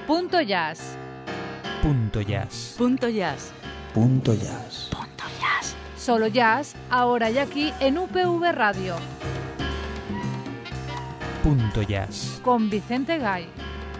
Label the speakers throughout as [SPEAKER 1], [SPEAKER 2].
[SPEAKER 1] Punto Jazz.
[SPEAKER 2] Punto Jazz.
[SPEAKER 3] Punto Jazz.
[SPEAKER 4] Punto Jazz.
[SPEAKER 3] Punto Jazz.
[SPEAKER 1] Solo jazz, ahora y aquí en UPV Radio.
[SPEAKER 2] Punto Jazz.
[SPEAKER 1] Con Vicente Gay.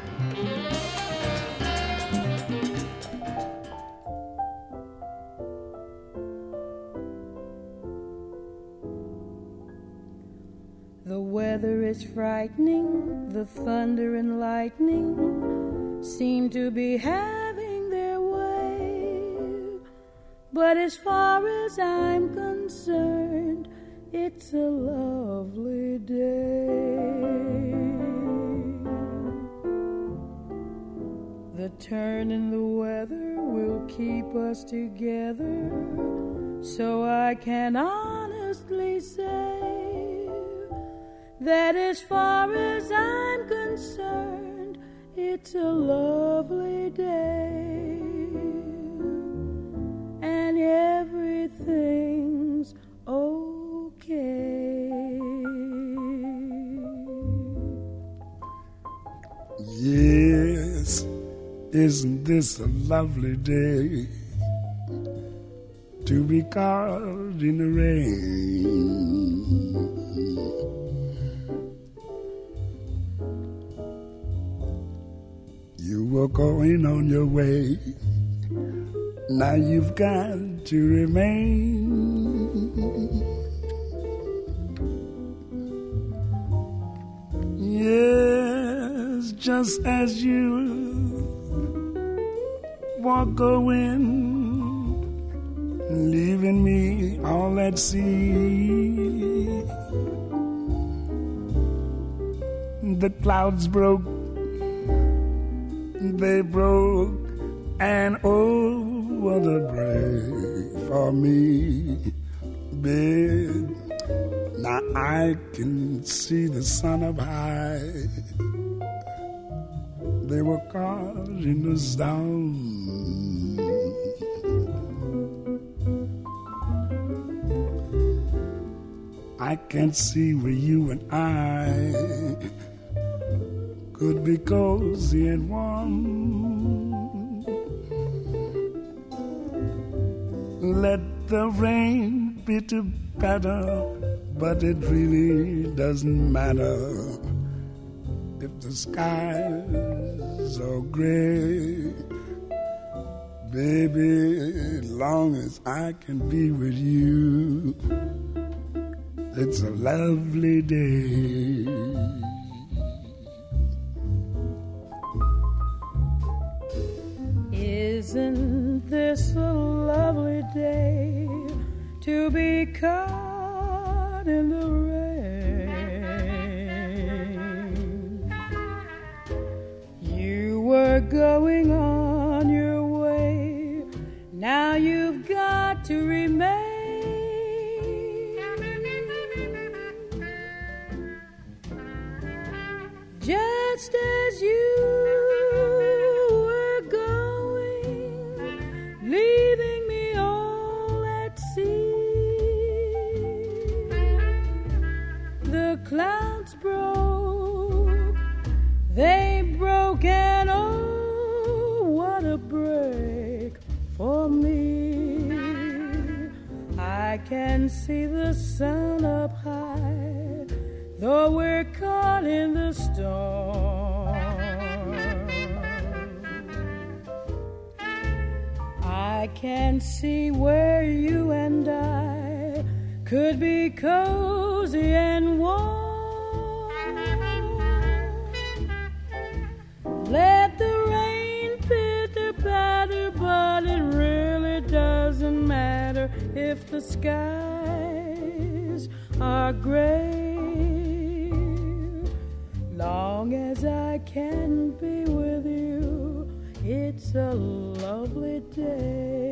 [SPEAKER 5] The weather is frightening, the thunder and lightning seem to be having their way. But as far as I'm concerned, it's a lovely day. The turn in the weather will keep us together, so I can honestly say that as far as I'm concerned, it's a lovely day, and everything's okay.
[SPEAKER 6] Yes, isn't this a lovely day to be caught in the rain? You were going on your way, now you've got to remain. Yes, just as you walk going, leaving me all at sea. The clouds broke, they broke, and oh, what a break for me, babe. Now I can see the sun up high. They were caught in the storm. I can't see where you and I could be cozy and warm. Let the rain be to better, but it really doesn't matter if the skies are gray. Baby, as long as I can be with you, it's a lovely day.
[SPEAKER 5] Isn't this a lovely day to be caught in the rain? You were going on your way, now you've got to remain. Just as you were going, leaving me all at sea. The clouds broke, they broke, and oh, what a break for me. I can see the sun up high, though we're caught in the storm. I can see where you and I could be cozy and warm. Let the rain pitter-patter, but it really doesn't matter if the skies are gray. Long as I can be with you, it's a lovely day.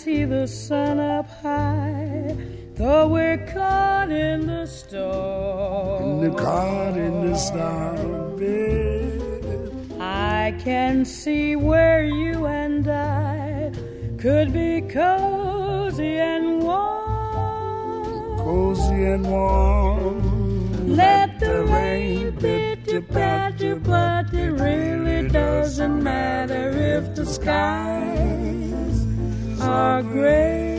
[SPEAKER 5] see the sun up high, though we're caught in the storm.
[SPEAKER 6] Caught in the storm, babe.
[SPEAKER 5] I can see where you and I could be cozy and warm.
[SPEAKER 6] Cozy and warm.
[SPEAKER 5] Let the rain pitter-patter, but it really doesn't matter if the skies are gray.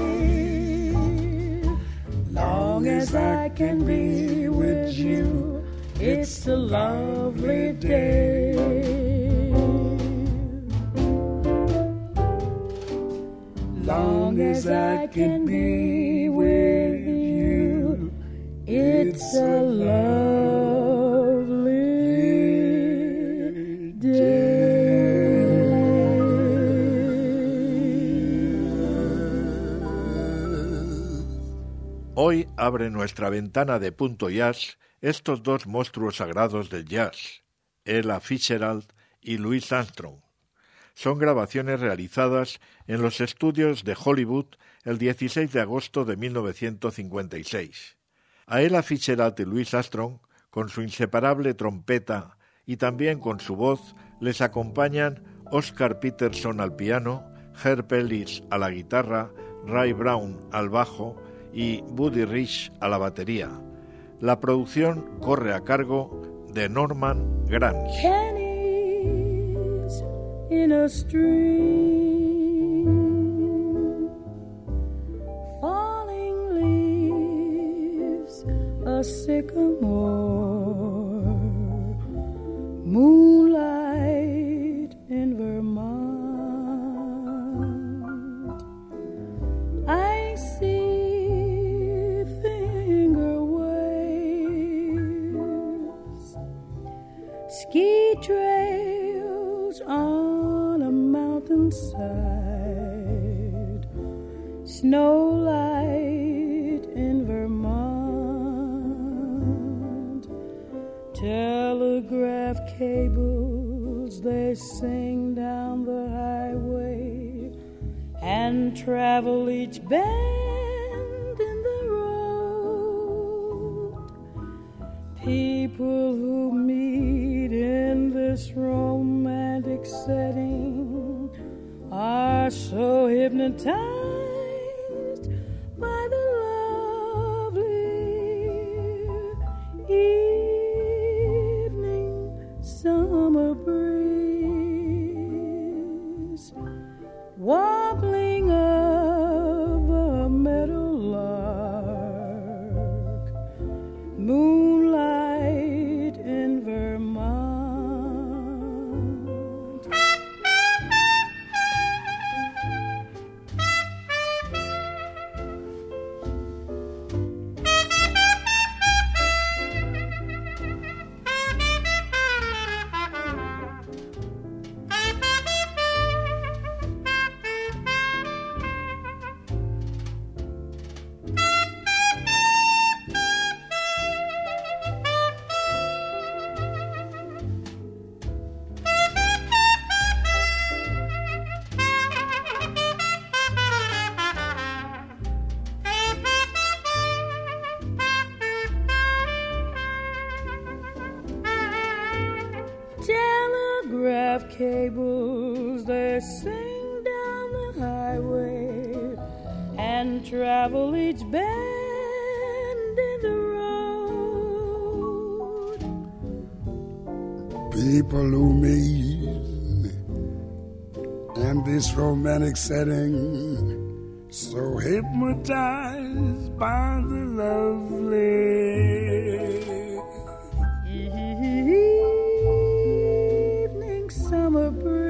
[SPEAKER 5] Long as I can be with you, it's a lovely day. Long as I can be with you, it's a lovely day.
[SPEAKER 3] Hoy abre nuestra ventana de punto jazz estos dos monstruos sagrados del jazz, Ella Fitzgerald y Louis Armstrong. Son grabaciones realizadas en los estudios de Hollywood el 16 de agosto de 1956. A Ella Fitzgerald y Louis Armstrong, con su inseparable trompeta y también con su voz, les acompañan Oscar Peterson al piano, Herb Ellis a la guitarra, Ray Brown al bajo y Buddy Rich a la batería. La producción corre a cargo de Norman Granz.
[SPEAKER 5] Pennies in a stream, falling leaves, a sycamore, moonlight in Vermont. I see finger waves, ski trails on a mountainside, snowlight in Vermont, telegraph cables, they sing down the highway and travel each bend in the road. People who meet in this romantic setting are so hypnotized by the lovely evening summer breeze, wobbling of a meadowlark, moonlight in Vermont. Telegraph cables, they sing down the highway and travel each bend in the road.
[SPEAKER 6] People who meet in this romantic setting, so hypnotized by the lovely
[SPEAKER 5] evening summer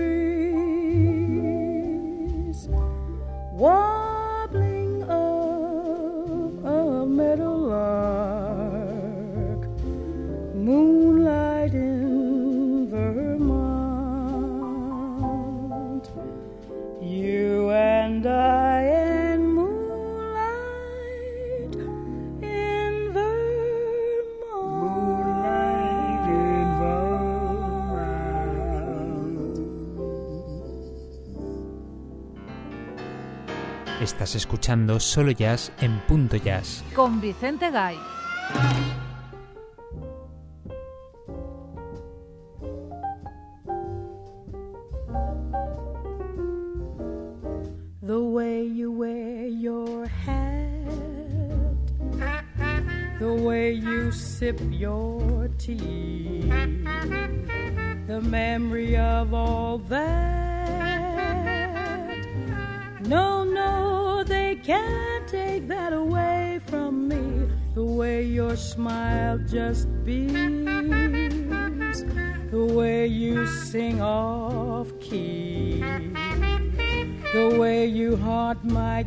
[SPEAKER 5] breeze, wobbling of a meadowlark, moonlight in Vermont. You and I and moonlight in Vermont.
[SPEAKER 2] Estás escuchando Solo Jazz en Punto Jazz.
[SPEAKER 1] Con Vicente Gay.
[SPEAKER 5] The way you wear your hat, the way you sip your tea, the memory of all that. No, no, they can't take that away from me. The way your smile just beams, the way you sing off key, the way you haunt my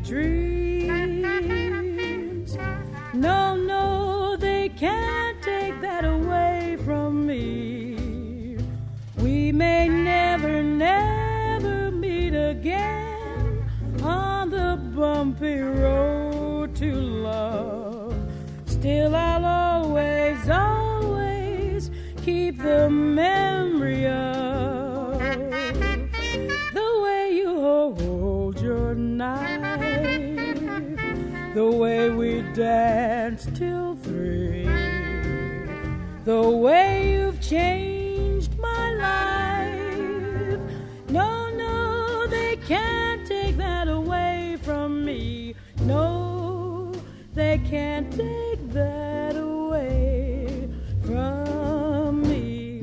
[SPEAKER 5] dreams. No, no, they can't take that away from me. We may never, never meet again on the bumpy road to love. Still I'll always, always keep the memory of the way you hold your knife, the way we danced till 3, the way you've changed my life. No, no, they can't take that away from me. No, they can't take that away from me.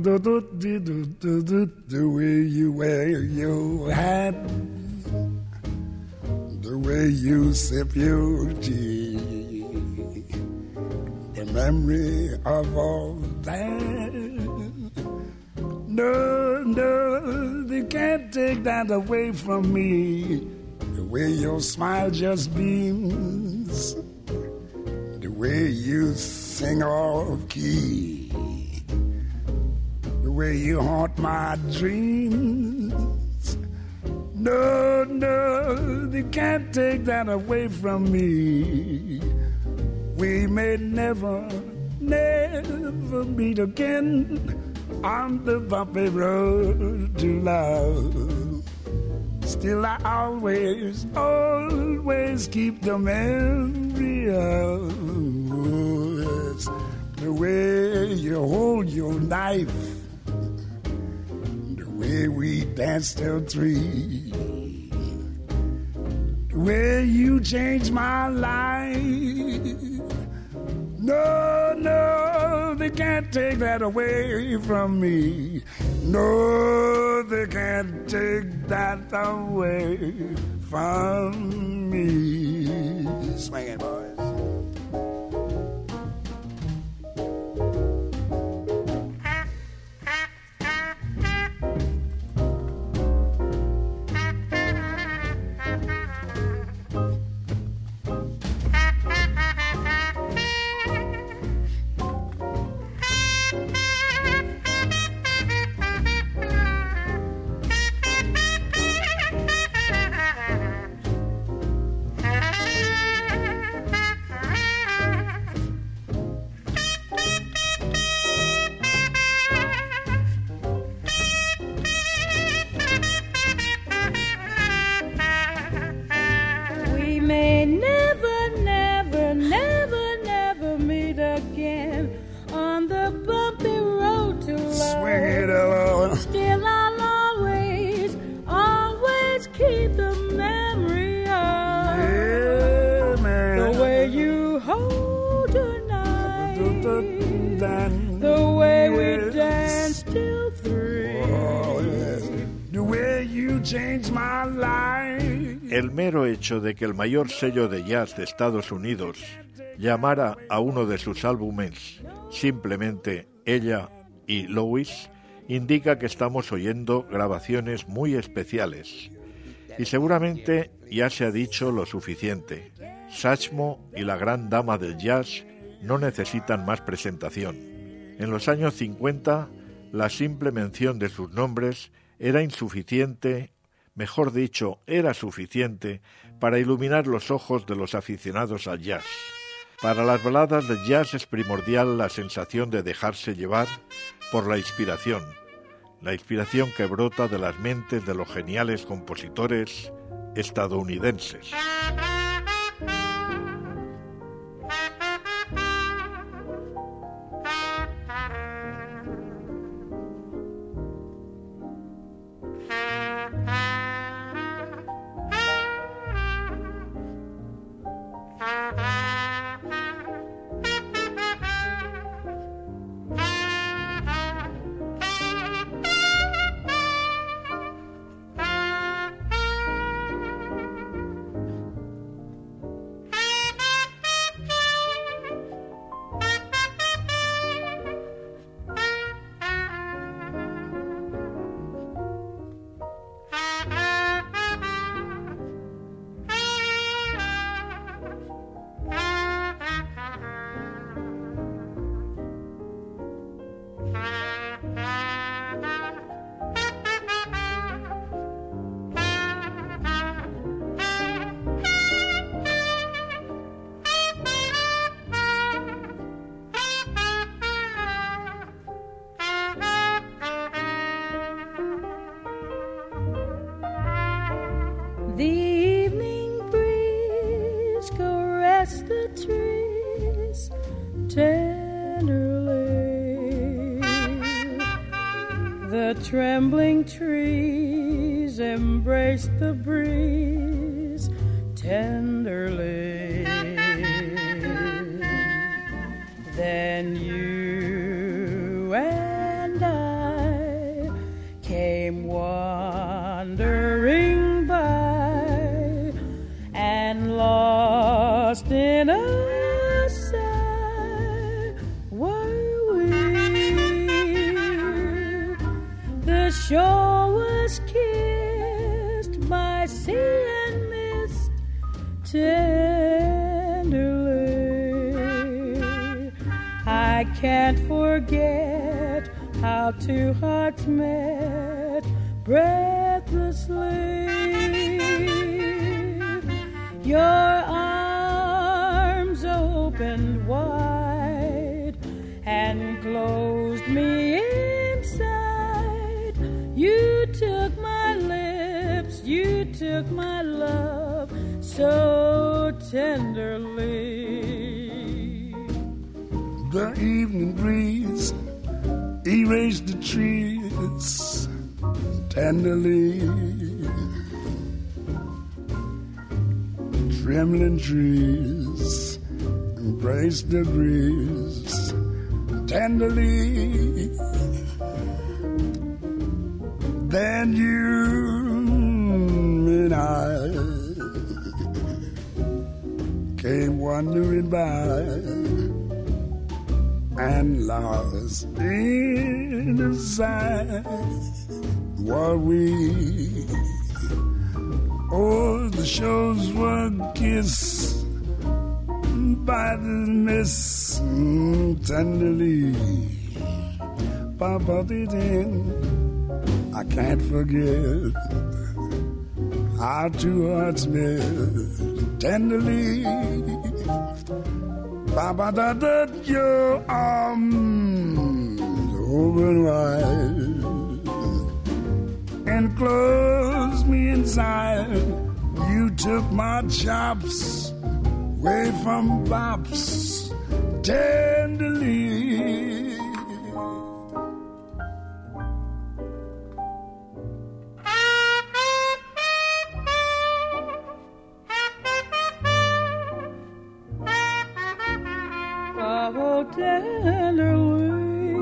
[SPEAKER 6] The way you wear your hat, the way you sip your tea, the memory of all that. No, no, they can't take that away from me. The way your smile just beams, the way you sing off key, the way you haunt my dreams. No, no, they can't take that away from me. We may never, never meet again on the bumpy road to love. Still I always, always keep the memory of the way you hold your knife, the way we danced till 3, the way you changed my life. No, no, they can't take that away from me. No, they can't take that away from me. Swing it, boys.
[SPEAKER 3] El mero hecho de que el mayor sello de jazz de Estados Unidos llamara a uno de sus álbumes simplemente Ella y Louis indica que estamos oyendo grabaciones muy especiales. Y seguramente ya se ha dicho lo suficiente. Satchmo y la gran dama del jazz no necesitan más presentación. En los años 50, la simple mención de sus nombres era insuficiente. Mejor dicho, era suficiente para iluminar los ojos de los aficionados al jazz. Para las baladas de jazz es primordial la sensación de dejarse llevar por la inspiración que brota de las mentes de los geniales compositores estadounidenses.
[SPEAKER 5] The evening breeze caressed the trees tenderly. The trembling trees embraced the breeze tenderly. Then you and I came wandering by, and lost in a sigh were we. The shore was kissed by sea and mist tenderly. I can't forget how two hearts met breathlessly. Your arms opened wide and closed me inside. You took my lips, you took my love so tenderly.
[SPEAKER 6] The evening breeze erased the trees tenderly. Trembling trees embraced the breeze tenderly. Then you and I came wandering by, and lost in the sight were we. Oh, the shores were kissed by the mist tenderly. Papa didn't, I can't forget how two hearts met tenderly. Papa, that your arms open wide and closed me inside. You took my chops away from pops tenderly.
[SPEAKER 5] Oh, tenderly.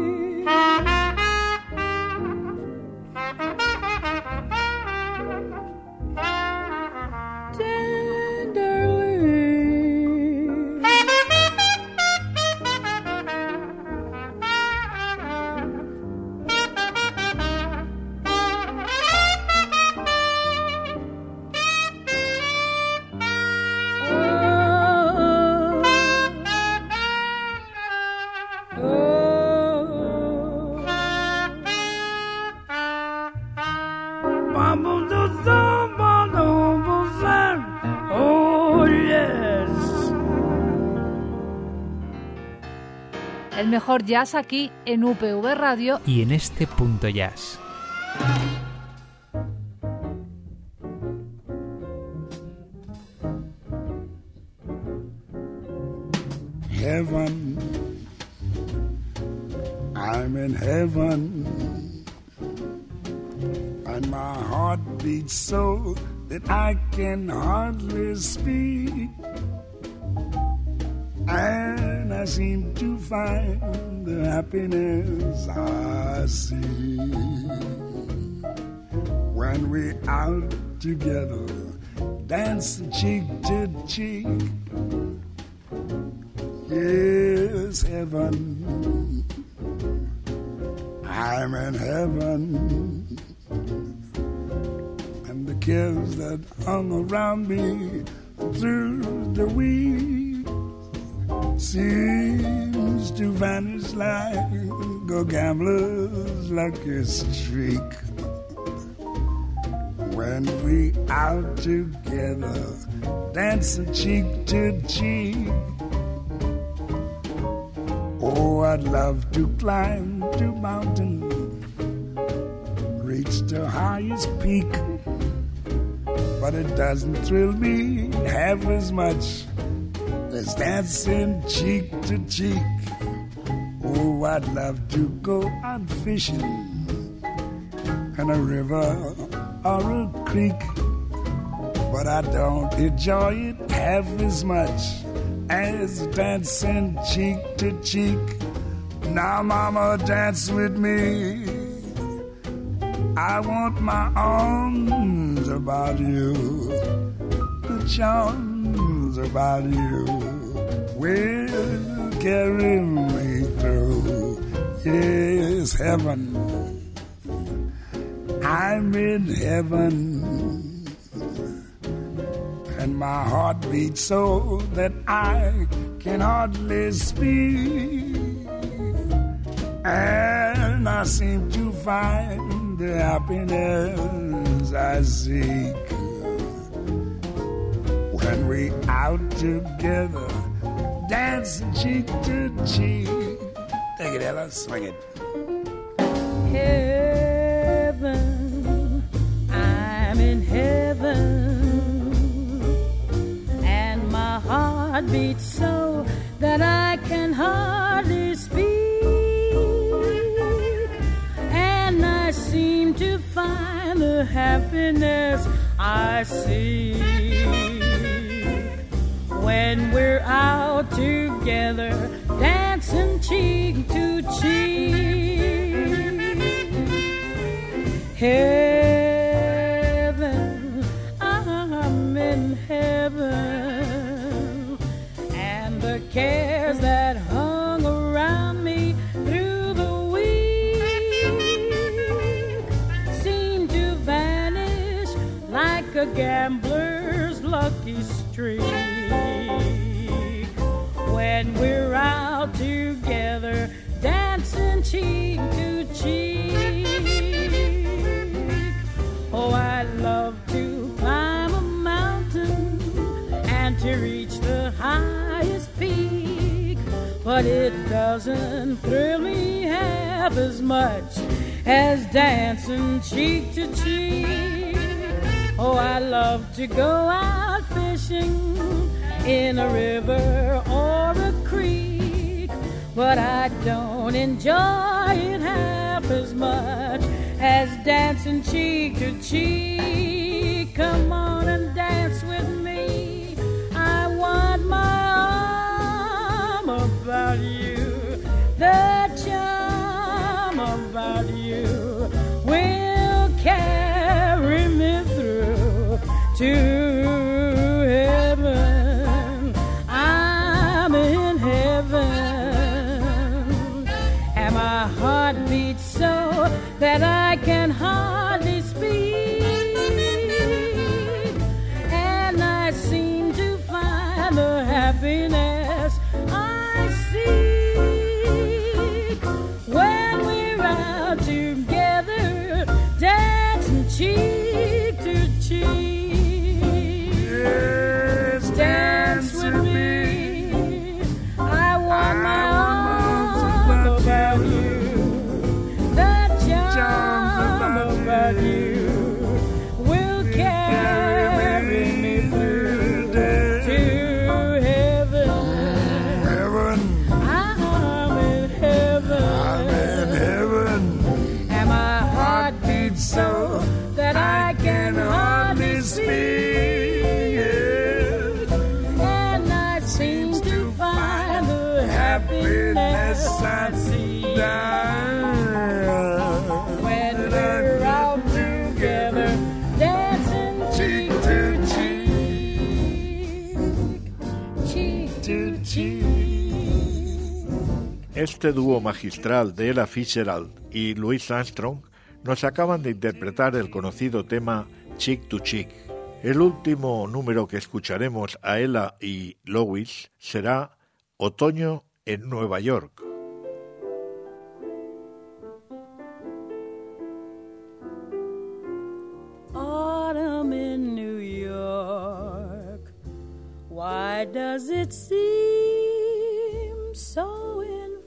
[SPEAKER 1] El mejor jazz aquí en UPV Radio
[SPEAKER 2] y en este punto jazz.
[SPEAKER 6] heaven. I'm in heaven. And my heart beats so that I can hardly speak. And I seem to find the happiness I see when we're out together, dancing cheek to cheek. Yes, heaven, I'm in heaven. And the cares that hung around me through the week seems to vanish like a gambler's lucky streak. When we out together, dancing cheek to cheek. Oh, I'd love to climb to mountain, reach the highest peak, but it doesn't thrill me half as much as dancing cheek to cheek. Oh, I'd love to go out fishing in a river or a creek, but I don't enjoy it half as much as dancing cheek to cheek. Now, mama, dance with me. I want my arms about you, the charms about you will carry me through. Yes, heaven, I'm in heaven. And my heart beats so that I can hardly speak. And I seem to find the happiness I seek when we out together, dancing cheek to cheek. Take it, Ella, swing it.
[SPEAKER 5] Heaven, I'm in heaven. My heart beats so that I can hardly speak, and I seem to find the happiness I seek when we're out together, dancing cheek to cheek. Heaven, I'm in heaven. The cares that hung around me through the week seem to vanish like a gambler's lucky streak when we're out together, dancing cheek to cheek. Oh, I love to climb a mountain and to reach the highest peak, but it doesn't thrill me half as much as dancing cheek to cheek. Oh, I love to go out fishing in a river or a creek, but I don't enjoy it half as much as dancing cheek to cheek. Come on and dance with me. I want my arm about you. The charm about you will carry me through to heaven. I'm in heaven, and my heart beats so that I can hardly speak, and I seem to find the happiness I seek when we're out together, dancing cheek to cheek.
[SPEAKER 6] Yes,
[SPEAKER 5] dance with me. I want my arms about you. The charm about
[SPEAKER 6] happiness I see
[SPEAKER 5] when we're out together, dancing cheek to cheek, cheek to cheek.
[SPEAKER 3] Este dúo magistral de Ella Fitzgerald y Louis Armstrong nos acaban de interpretar el conocido tema Cheek to Cheek. El último número que escucharemos a Ella y Louis será Otoño en Nueva York.
[SPEAKER 5] Autumn in New York, why does it seem so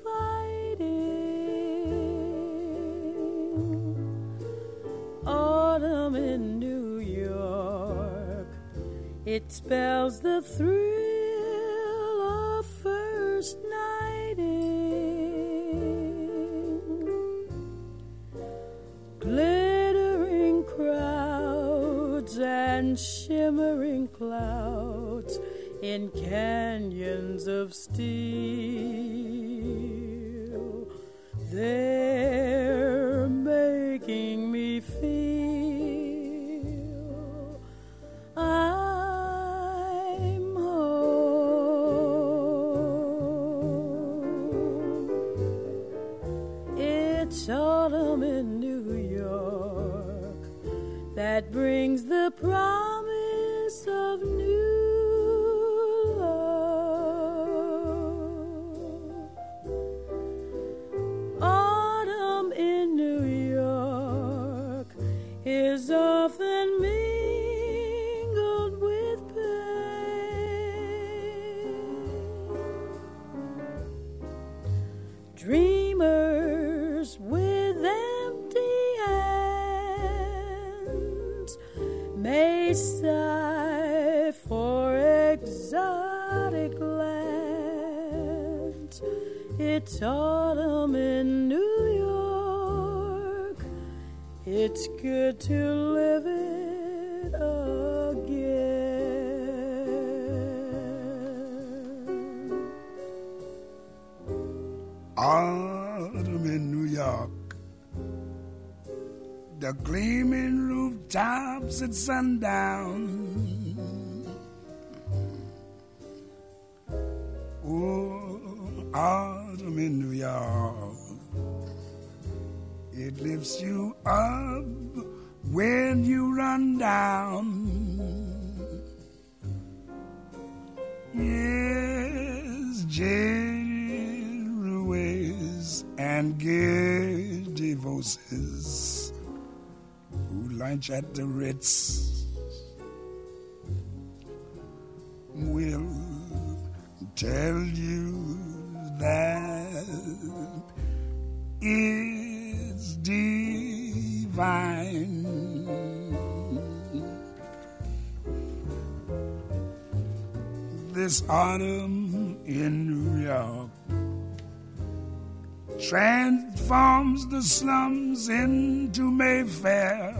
[SPEAKER 5] inviting? Autumn in New York, it spells the thrill of first nighting. Glittering crowds and shimmering clouds in canyons of steel, they're making me feel I'm home. It's autumn in New York that brings the promise of new love. Autumn in New York is often mingled with pain. Dreamers with empty hands may sigh for exotic lands. It's autumn in New York. It's good to live it again.
[SPEAKER 6] Autumn in New York, the gleaming rooftops at sundown. Oh, autumn in New York, it lifts you up when you run down. Yes, Jerry Ruiz and Gary voices who lunch at the Ritz will tell you that it's divine. This autumn in New York transforms the slums into Mayfair.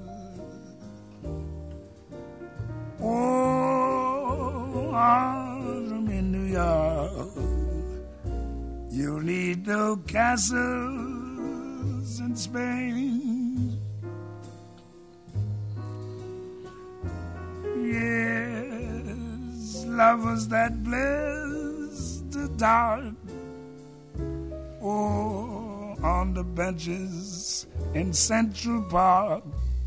[SPEAKER 6] Oh, autumn in New York, you'll need no castles in Spain. Yes, lovers that bless the dark. Oh, on the benches in Central Park,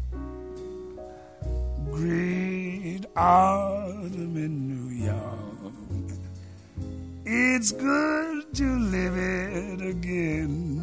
[SPEAKER 6] great autumn in New York. It's good to live it again.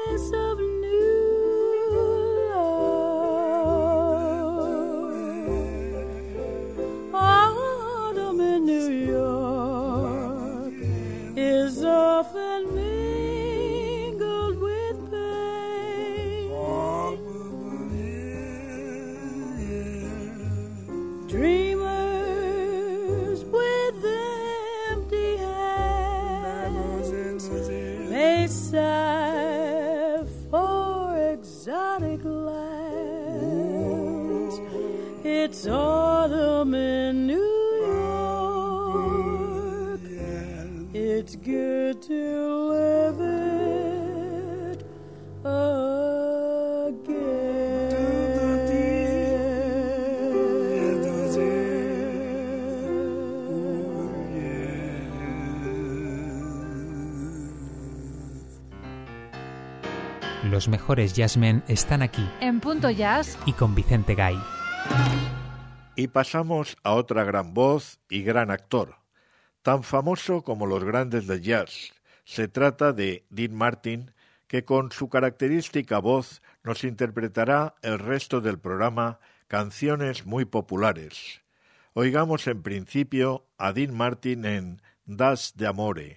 [SPEAKER 5] promise of new love. Autumn in New York is often mingled with pain. Dreamers with empty hands may sigh for exotic lands. It's autumn in New York. It's good to live it
[SPEAKER 2] Los mejores jazzmen están aquí.
[SPEAKER 1] En Punto Jazz.
[SPEAKER 2] Y con Vicente Gay.
[SPEAKER 3] Y pasamos a otra gran voz y gran actor, tan famoso como los grandes del jazz. Se trata de Dean Martin, que con su característica voz nos interpretará el resto del programa canciones muy populares. Oigamos en principio a Dean Martin en Das d'Amore.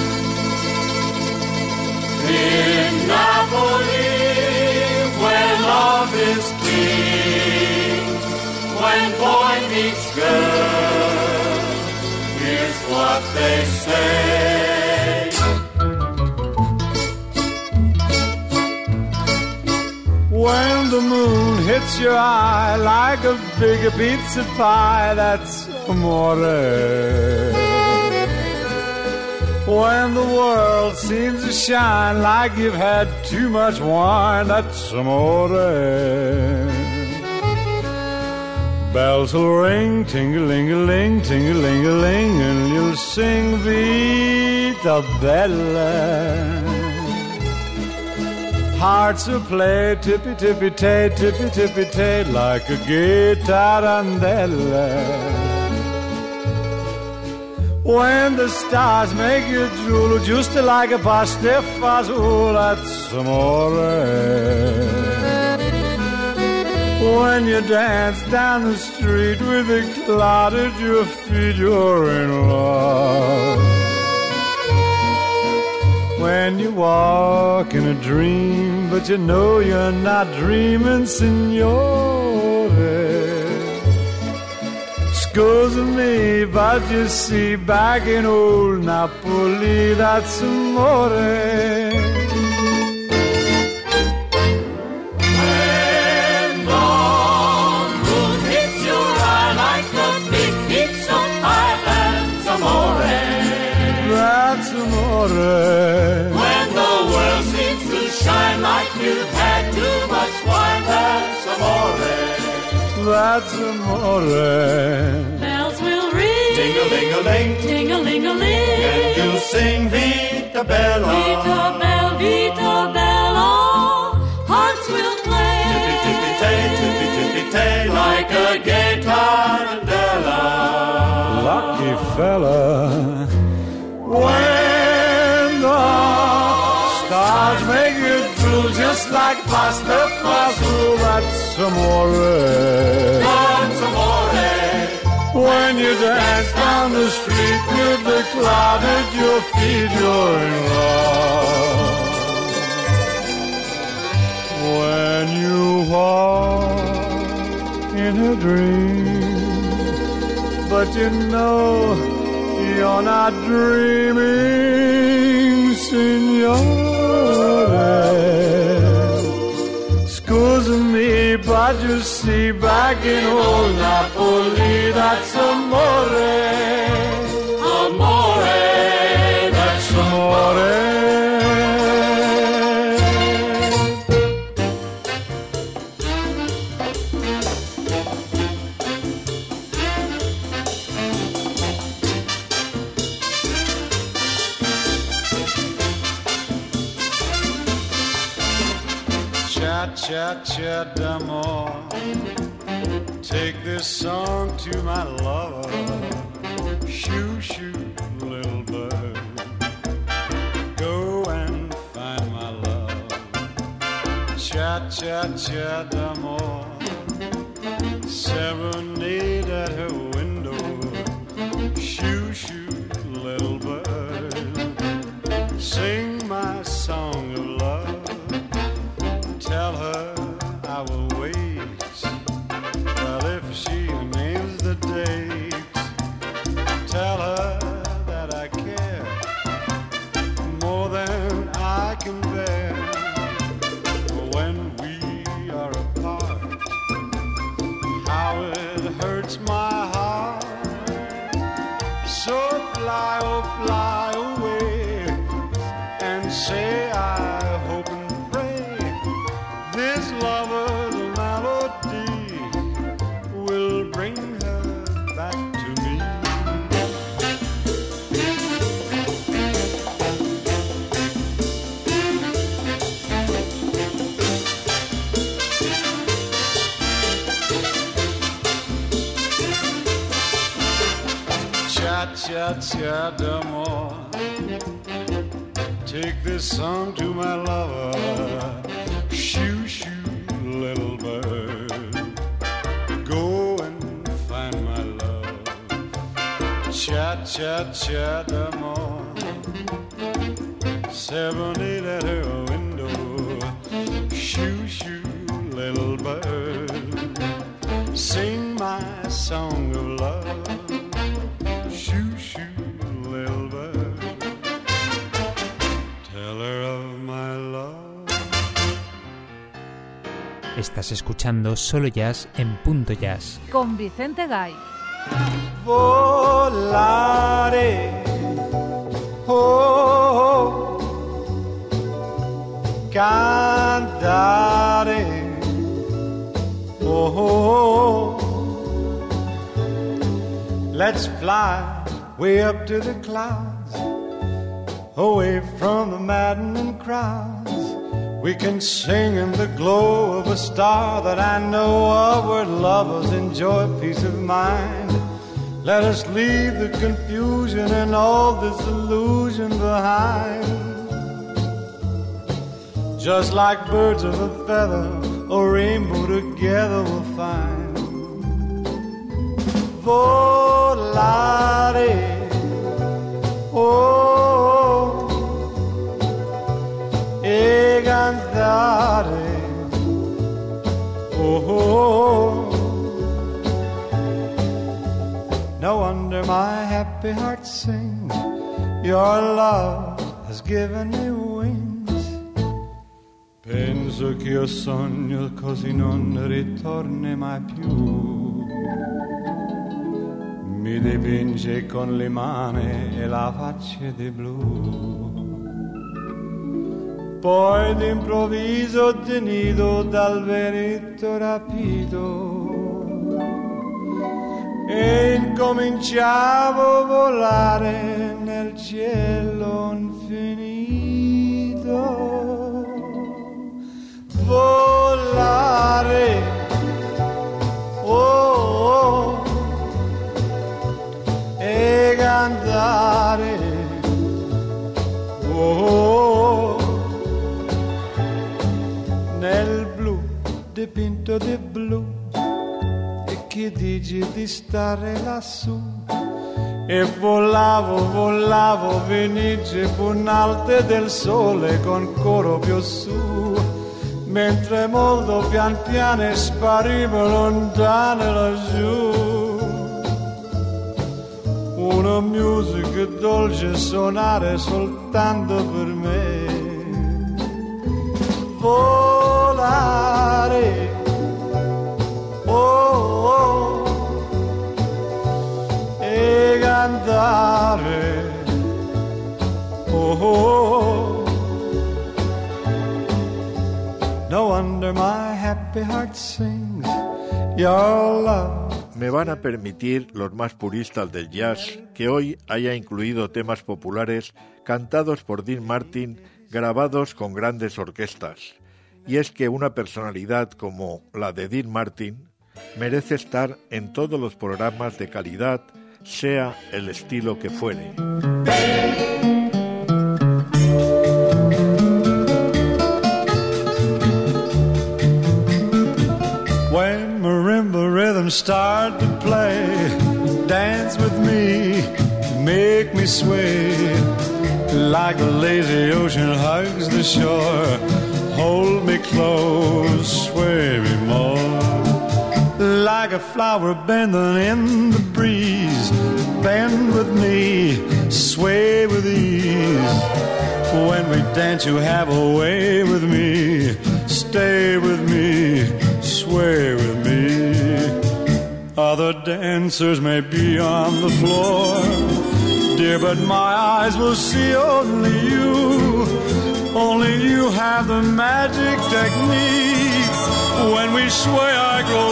[SPEAKER 4] In Napoli, where love is king, when boy meets girl, here's what they say.
[SPEAKER 7] When the moon hits your eye like a big pizza pie, that's amore. When the world seems to shine like you've had too much wine, that's amore. Bells will ring, ting-a-ling-a-ling, ting-a-ling-a-ling, and you'll sing Vita Bella. Hearts will play tippy-tippy-tay, tippy-tippy-tay, like a gay tarantella. When the stars make you drool, just like a pasta fazool, that's amore. When you dance down the street with a cloud at your feet, you're in love. When you walk in a dream, but you know you're not dreaming, signore. Scusa me, but you see, back in old Napoli, that's amore.
[SPEAKER 4] When the moon hits your eye like a big pizza pie, that's amore.
[SPEAKER 7] That's amore.
[SPEAKER 4] When the world seems to shine like you've had too much wine, that's amore.
[SPEAKER 7] That's amore.
[SPEAKER 5] Bells will ring,
[SPEAKER 4] Ting-a-ling-a-ling,
[SPEAKER 5] ting-a-ling-a-ling,
[SPEAKER 4] and you'll sing Vita Bella.
[SPEAKER 5] Vita Bella, Vita Bella. Hearts will play,
[SPEAKER 4] Tippy-tippy-tay, tippy-tippy-tay, like a gay tarantella.
[SPEAKER 7] Lucky fella. When the stars make you drool, just like pasta fazool, that's amore.
[SPEAKER 4] That's amore.
[SPEAKER 7] When you dance down the street with the cloud at your feet, you're in love. When you walk in a dream, but you know you're not dreaming, signore. Scusa me, but you see, back in old Napoli, that's amore.
[SPEAKER 4] Amore, that's
[SPEAKER 7] Amore. Cha-cha d'amore. Take this song to my lover. Shoo, shoo, little bird. Go and find my love. Cha-cha-cha d'amore, serenade at her window. Shoo, shoo, little bird, sing my song of love. Tell her I will wait. Well, if she names the date, tell her that I care more than I can bear. When we are apart, how it hurts my heart. So fly, oh fly away, and say I hope and pray this lover's melody will bring her back to me. Cha-cha d'amore, take this song to my lover. Shoo, shoo, little bird, go and find my love. Cha-cha d'amore, serenade at her window. Shoo, shoo, little bird, sing my song of love. Shoo, shoo, little bird, tell her of my love.
[SPEAKER 2] Estás escuchando Solo Jazz en Punto Jazz.
[SPEAKER 1] Con Vicente Gay.
[SPEAKER 7] Volare, oh, cantare, oh, let's fly way up to the clouds, away from the maddening crowds. We can sing in the glow of a star that I know of, where lovers enjoy peace of mind. Let us leave the confusion and all this illusion behind. Just like birds of a feather, a rainbow together we'll find. Volare, oh, e cantare, oh. No wonder my happy heart sings. Your love has given me wings. Penso che io sogno così non ritorni mai più. Mi dipinge con le mani e la faccia di blu. Poi d'improvviso tenido dal vento rapito e incominciavo a volare nel cielo infinito. Volare, oh, oh, e cantare, oh, nel blu dipinto di blu. E che dici di stare lassù? E volavo, venice punalte del sole con coro più su, mentre molto pian piano sparivo lontano laggiù. Una musica dolce suonare soltanto per me. Volare, oh, oh, e cantare, oh, oh. No wonder my happy heart sings your love.
[SPEAKER 3] Me van a permitir los más puristas del jazz que hoy haya incluido temas populares cantados por Dean Martin, grabados con grandes orquestas. Y es que una personalidad como la de Dean Martin merece estar en todos los programas de calidad, sea el estilo que fuere.
[SPEAKER 7] rhythm start to play. Dance with me, make me sway. Like the lazy ocean hugs the shore. Hold me close, sway me more. Like a flower bending in the breeze. Bend with me, sway with ease. When we dance you have a way with me. Stay with me, sway with me. Other dancers may be on the floor, dear, but my eyes will see only you. Only you have the magic technique. When we sway I grow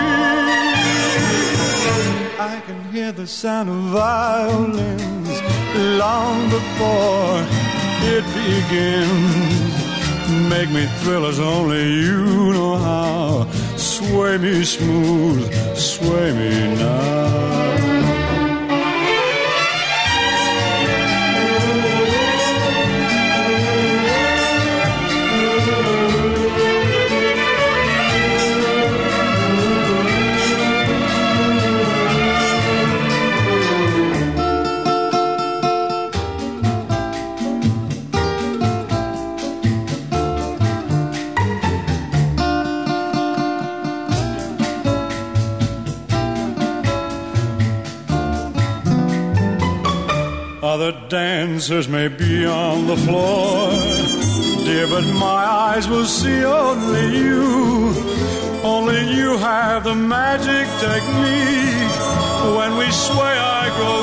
[SPEAKER 7] weak. I can hear the sound of violins long before it begins. Make me thrill as only you know how. Sway me smooth, sway me now. Other dancers may be on the floor, dear, but my eyes will see only you. Only you have the magic technique. When we sway I grow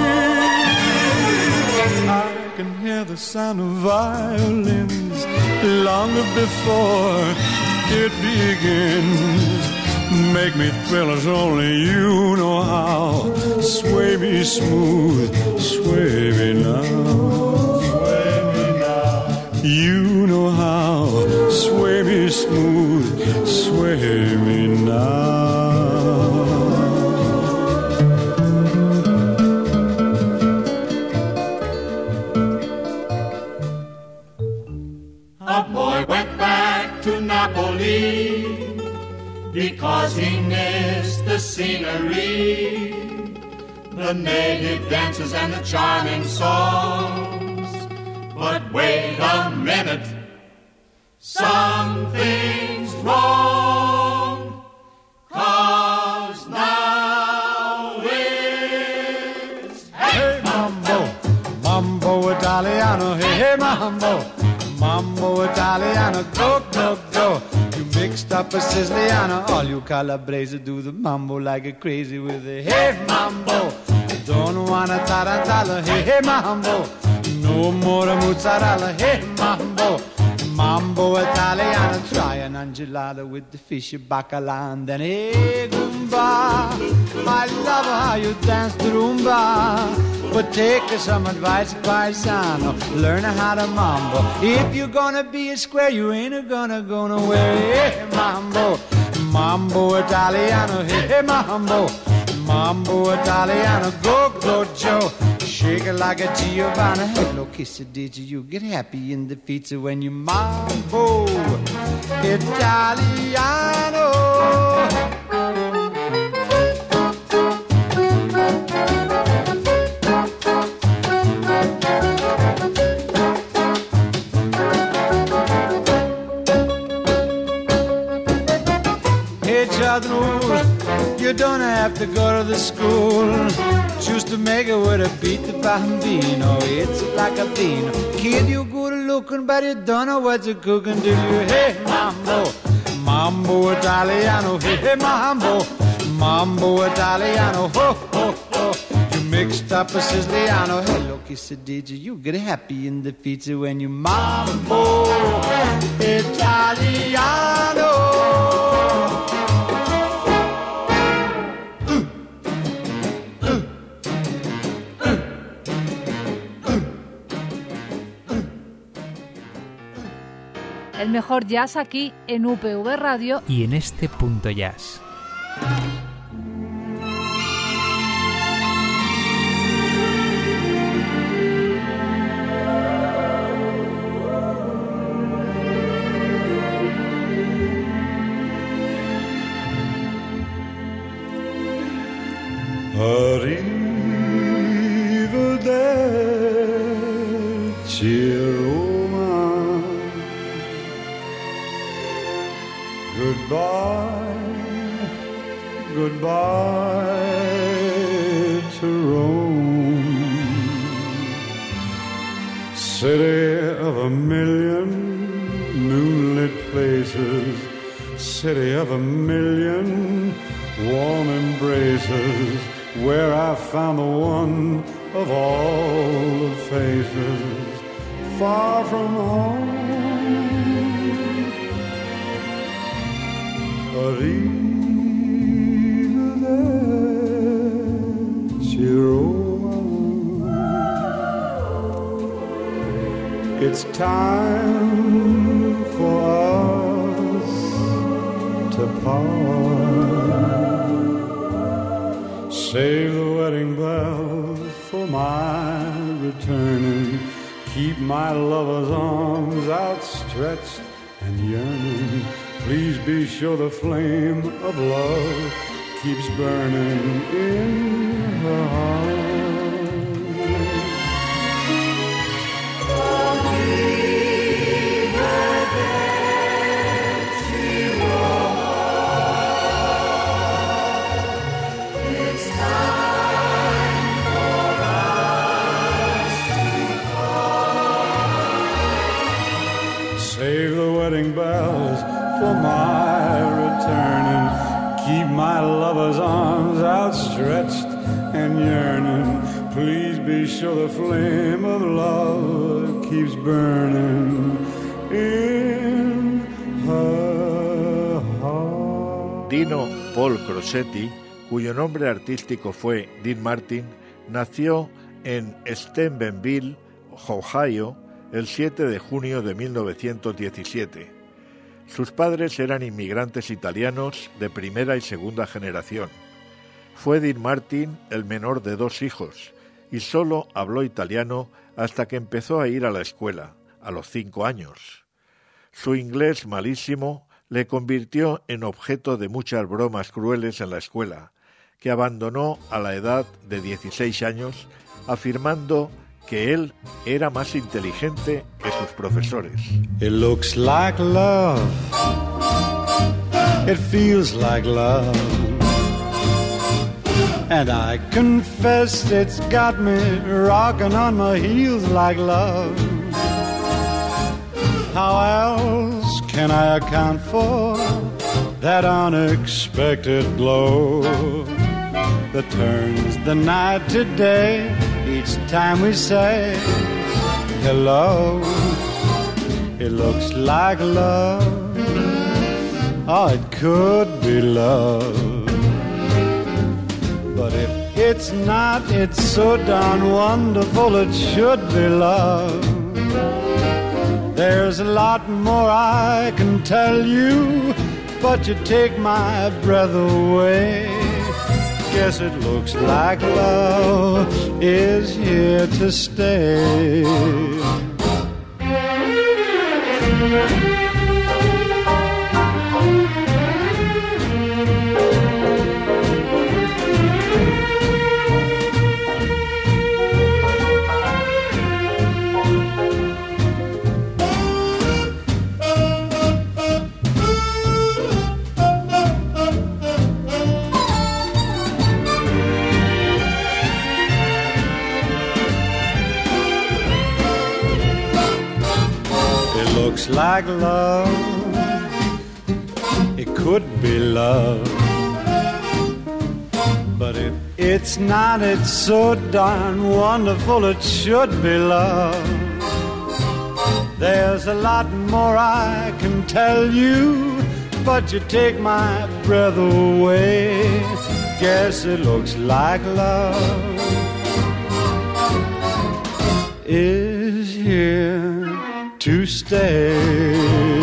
[SPEAKER 7] weak. I can hear the sound of violins long before it begins. Make me thrill as only you know how. Sway me smooth, sway me now. Sway me now. You know how. Sway me smooth, sway me now.
[SPEAKER 4] A boy went back to Napoli because he missed the scenery, the native dances and the charming songs. But wait a minute, something's wrong, 'cause now it's hey mambo, mambo Italiano, hey mambo, mambo Italiano, go, go, go. Mixed up a Siciliano, all you Calabrese do the mambo like a crazy with a hey mambo. Don't wanna tarantella, hey mambo. No more mozzarella, hey mambo. Mambo Italiano, try an angelada with the fish bacala and then hey Goomba. I love how you dance the rumba. But take some advice, paisano, learn how to mambo. If you're gonna be a square, you ain't gonna go nowhere. Hey, mambo, mambo Italiano, hey, mambo, mambo Italiano, go, go, Joe. Shake it like a Giovanna. Hello, kiss it, did you get happy in the feet when you mambo Italiano? You don't have to go to the school. Choose to make it with a beat the bambino. It's like a bean. Kid, you good looking, but you don't know what you're cooking, do you? Hey, mambo, mambo Italiano. Hey, mambo, mambo Italiano. Ho, ho, ho. You mixed up a Siciliano. Hello, kiss it, did you get happy in the feet when you mambo Italiano?
[SPEAKER 1] El mejor jazz aquí en UPV Radio
[SPEAKER 2] y en este punto jazz.
[SPEAKER 7] Arrivederci, Roma. Goodbye, goodbye to Rome, city of a million moonlit places, city of a million warm embraces, where I found the one of all the faces, far from home. Arrivederci, Roma. It's time for us to part. Save the wedding bells for my returning. Keep my lover's arms outstretched and yearning. Please be sure the flame of love keeps burning in her heart.
[SPEAKER 4] It's time for us to part.
[SPEAKER 7] Save the wedding bells for my returning. Keep my lover's arms outstretched and yearning. Please be sure the flame of love keeps burning in her heart.
[SPEAKER 3] Dino Paul Crosetti, cuyo nombre artístico fue Dean Martin, nació en Steubenville, Ohio, el 7 de junio de 1917. Sus padres eran inmigrantes italianos de primera y segunda generación. Fue Dean Martin el menor de 2 hijos y solo habló italiano hasta que empezó a ir a la escuela, a los 5 años. Su inglés malísimo le convirtió en objeto de muchas bromas crueles en la escuela, que abandonó a la edad de 16 años, afirmando que él era más inteligente que sus profesores.
[SPEAKER 7] It looks like love. It feels like love. And I confess it's got me rocking on my heels like love. How else can I account for that unexpected glow that turns the night to day each time we say hello? It looks like love. Oh, it could be love. But if it's not, it's so darn wonderful it should be love. There's a lot more I can tell you, but you take my breath away. Guess it looks like love is here to stay. Looks like love, it could be love. But if it's not, it's so darn wonderful it should be love. There's a lot more I can tell you, but you take my breath away. Guess it looks like love is here to stay.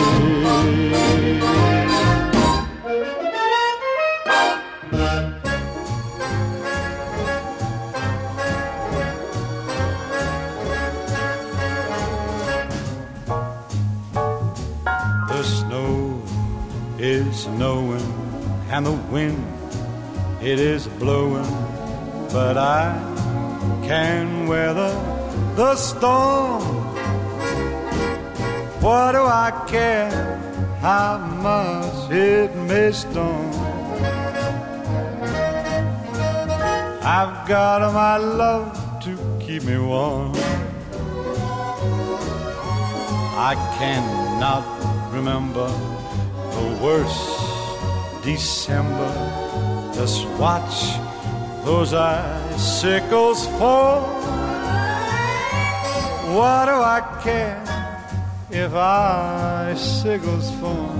[SPEAKER 7] The snow is snowing and the wind, it is blowing but I can weather the storm. What do I care how much it may storm? I've got my love to keep me warm. I cannot remember the worst December. Just watch those icicles fall. What do I care if icicles fall?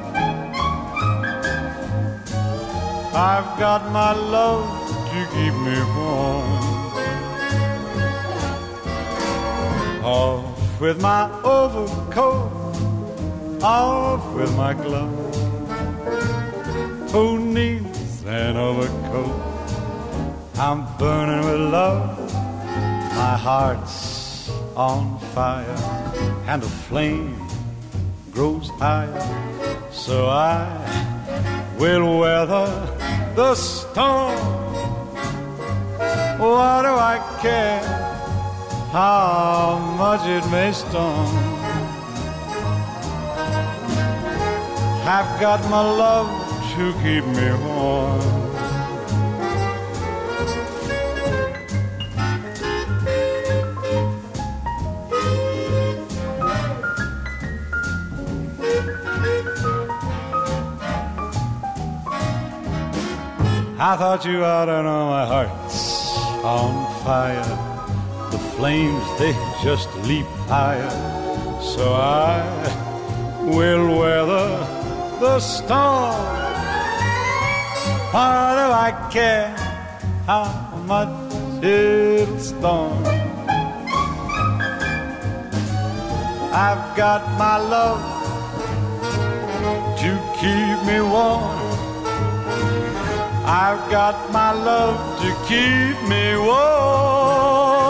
[SPEAKER 7] I've got my love to keep me warm. Off with my overcoat, off with my gloves. Who needs an overcoat? I'm burning with love. My heart's on fire, and the flame grows higher. So I will weather the storm. What do I care how much it may storm? I've got my love to keep me warm. I thought you ought to know my heart's on fire. The flames, they just leap higher. So I will weather the storm. Why do I care how much it'll storm? I've got my love to keep me warm. I've got my love to keep me warm.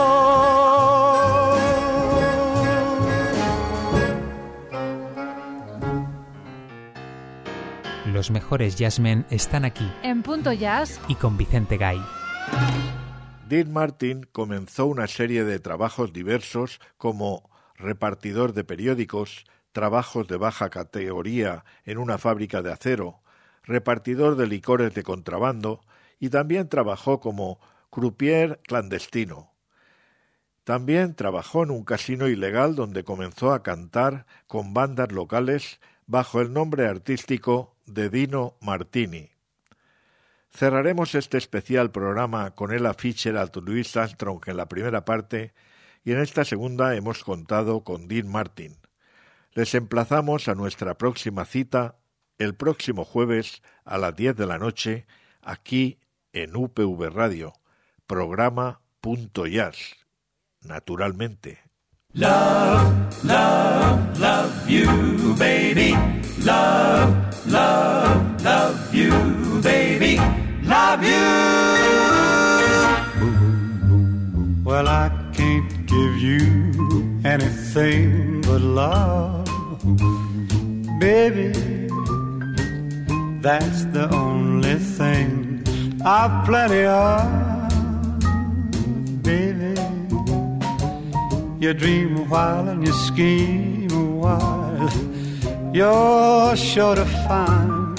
[SPEAKER 2] Los mejores jazzmen están aquí.
[SPEAKER 1] En Punto Jazz.
[SPEAKER 2] Y con Vicente Gay.
[SPEAKER 3] Dean Martin comenzó una serie de trabajos diversos como repartidor de periódicos, trabajos de baja categoría en una fábrica de acero, repartidor de licores de contrabando, y también trabajó como croupier clandestino. También trabajó en un casino ilegal donde comenzó a cantar con bandas locales bajo el nombre artístico de Dino Martini. Cerraremos este especial programa con Ella Fitzgerald y Louis Armstrong en la primera parte, y en esta segunda hemos contado con Dean Martin. Les emplazamos a nuestra próxima cita el próximo jueves a las 10 de la noche, aquí en UPV Radio, programa Punto Jazz, naturalmente.
[SPEAKER 4] Love, love, love you, baby. Love, love, love you, baby. Love you.
[SPEAKER 7] Well, I can't give you anything but love, baby. That's the only thing I've plenty of, baby. You dream a while and you scheme a while, you're sure to find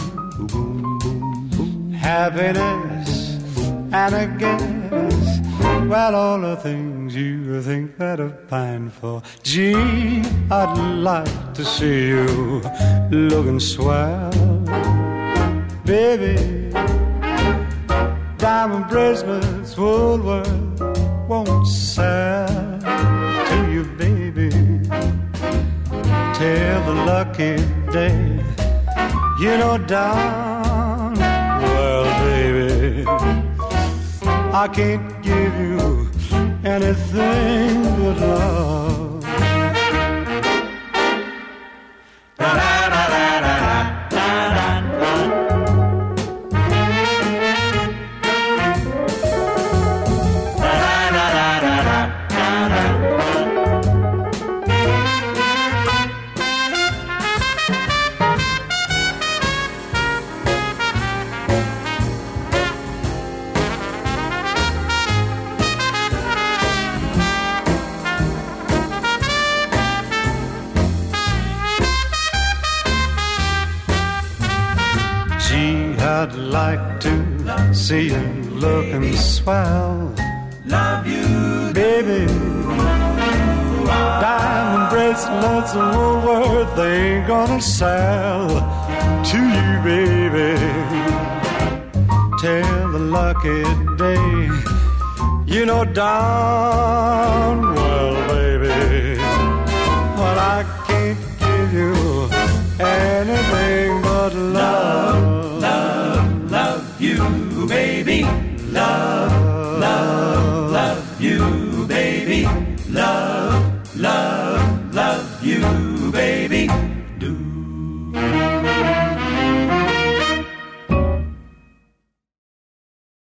[SPEAKER 7] happiness and a guess, well, all the things you think that are fine for. Gee, I'd like to see you looking swell, baby. Diamond bracelets, Woolworth won't sell to you, baby, till the lucky day. You know, down, well, baby, I can't give you anything but love. Gee, I'd like to see you looking swell. Love you, baby. Diamond bracelets of Woolworth, they ain't gonna sell to you, baby. Till the lucky day, you know darn well, baby, well, I can't give you anything but love, love, love you, baby. Love, love, love you, baby. Love, love.